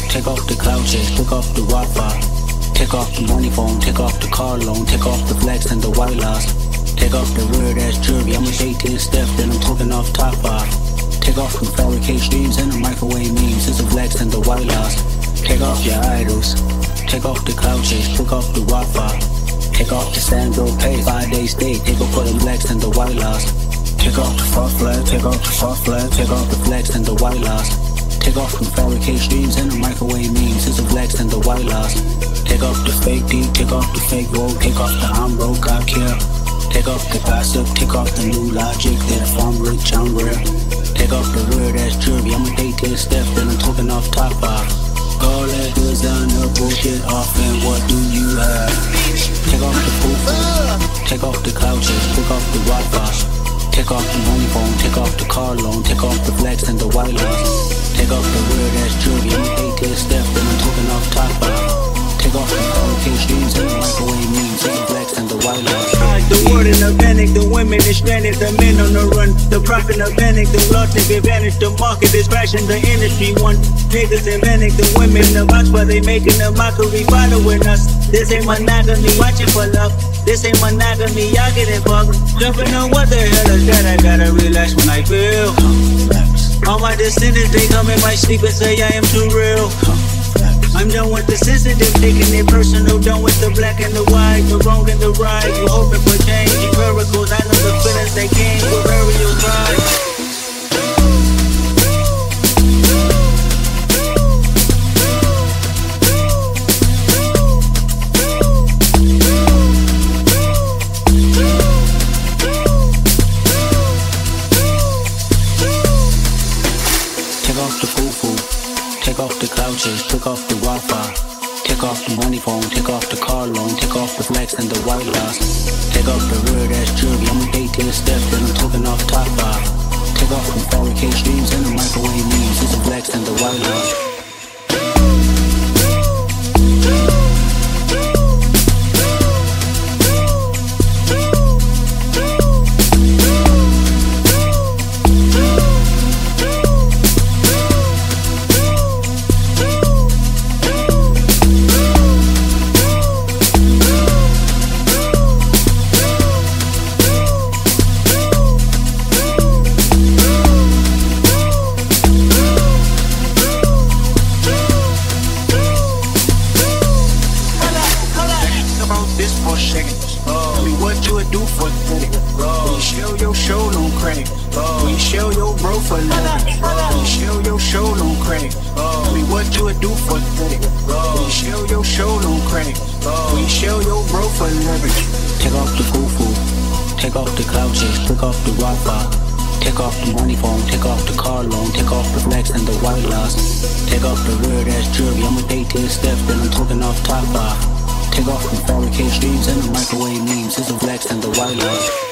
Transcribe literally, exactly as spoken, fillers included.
Take off the cloud chase, take off the Wi-Fi. Take off the money phone, take off the car loan, take off the flex and the white loss. Take off the weird ass jewelry, I'm a eighteen step, then I'm talking off top five. Take off the fabricate streams and the microwave memes, it's a flex and the white loss. Take off your idols, take off the cloud chase, take off the Wi-Fi. Take off the Sandro pay, five days stay, take off for the flex and the white loss. Take off the false flag, take off the false flag, take off the flex and the white loss. Take off the fabricate streams and the microwave memes, it's a flex and the white loss. Take off the fake D, take off the fake roll, take off the I'm broke, I care. Take off the gossip, take off the new logic, that if I'm rich, I'm real. Take off the weird ass jewelry, I'm a eighteen step, then I'm talking off top five. All that designer bullshit off, and what do you have? Take off the poop, take off the cloud chase, take off the Wi-Fi. Take off the money phone, take off the car loan, take off the flex and the white loss. Take off the weird ass jewelry, I'm a eighteen step, then I'm talking off top five. Take off the fabricate streams and the microwave memes, it's a flex and the white loss. The world in a panic, the women is stranded, the men on the run. The profit in a panic, the law take advantage. The market is crashing, the industry won. Niggas in panic, the women in the box, but they making a mockery following us. This ain't monogamy, watching for love. This ain't monogamy, y'all getting fucked. Jumping on what the hell is that? I gotta relax when I feel. All my descendants, they come in my sleep and say I am too real. I'm done with the sensitive, taking it personal. Done with the black and the white, the wrong and the right. You hoping for change, miracles. I know the feelings they came with burial cries. Take off the foo-foo, take off the cloud chase, take off the Wi-Fi. Take off the money phone, take off the car loan, take off the flex and the white loss. Take off the weird ass jewelry, I'm a eighteen step, then I'm talking off top five. Take off the fabricate streams and the microwave memes, it's a flex and the white loss. Tell me what you would do for the When you show your show on crack. When you show your bro for love. When you show your show on crack. Tell me what you would do for the When you show your show on crack. When you show your bro for love. Take off the foo-foo, take off the cloud chase, take off the Wi-Fi. Take off the money phone, take off the car loan, take off the flex and the white loss. Take off the weird ass jewelry, I'm a eighteen step, then I'm talking off top five. Take off the fabricate streams and the microwave memes, it's a flex and the white loss.